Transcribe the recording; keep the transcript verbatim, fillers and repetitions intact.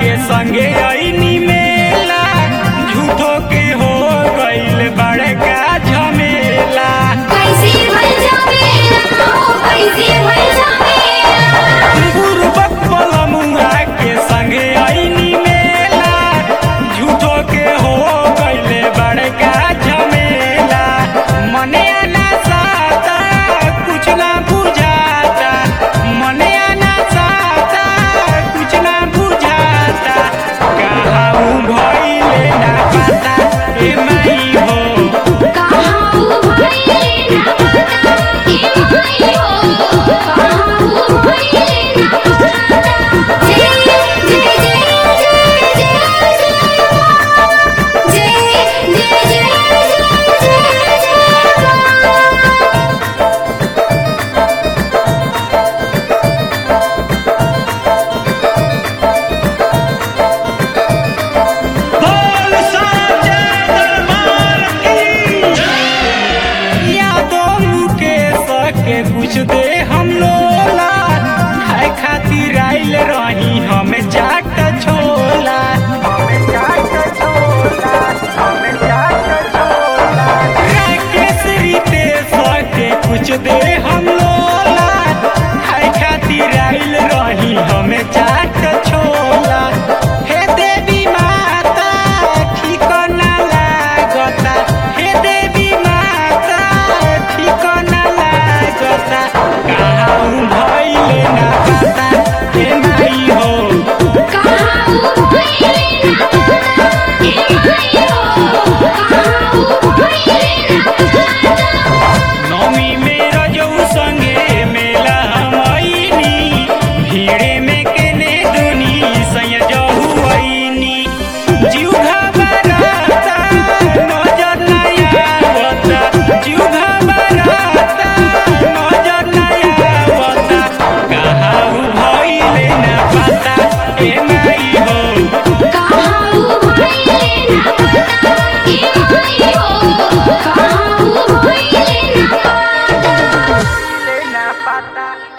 के संगे आईनी मेला झूठो के हो गइल बड़का झमेला। कैसे भर झमेला हो कैसे भर झमेला। गुरुबक बलमुआ के संगे आईनी मेला झूठो के हो गइल बड़का झमेला। मने ना साता कुछ ना बुझाता, मने ना साता कुछ ना बुझाता। कहाँ भइले ना पता ए माई हो, कहाँ भइले ना पता ए माई हो, कहाँ भइले ना पता। जय जय जय जय जय जय जय जय जय जय जय बोल साचे दरबार की यादों के सके कुछ दे हम लोला। खाए खातिर आइल रही हम जाट छोला, हमें जाट छोला, हमें जाट छोला। राकेश रितेश के कुछ दे हम लोला। खाए खातिर आइल रही हम जाट छोला। हे देवी माता ठिकाना लागता, हे देवी माता ठिकाना लागता। कहाँ भइले ना पता ए माई हो, कहाँ भइले ना पता ए माई हो, कहाँ भइले ना पता। नौमी में रजऊ संगे मेला हम आईनी। भीड़े में केने दुनी संजहु आईनी। जीव घबराता नजर नहीं आवता, जीव घबराता नजर नहीं आवता। कहाँ भइले ना पता ए माई हो, कहाँ भइले ना पता ए माई हो, कहाँ भइले ना पता। ना पता।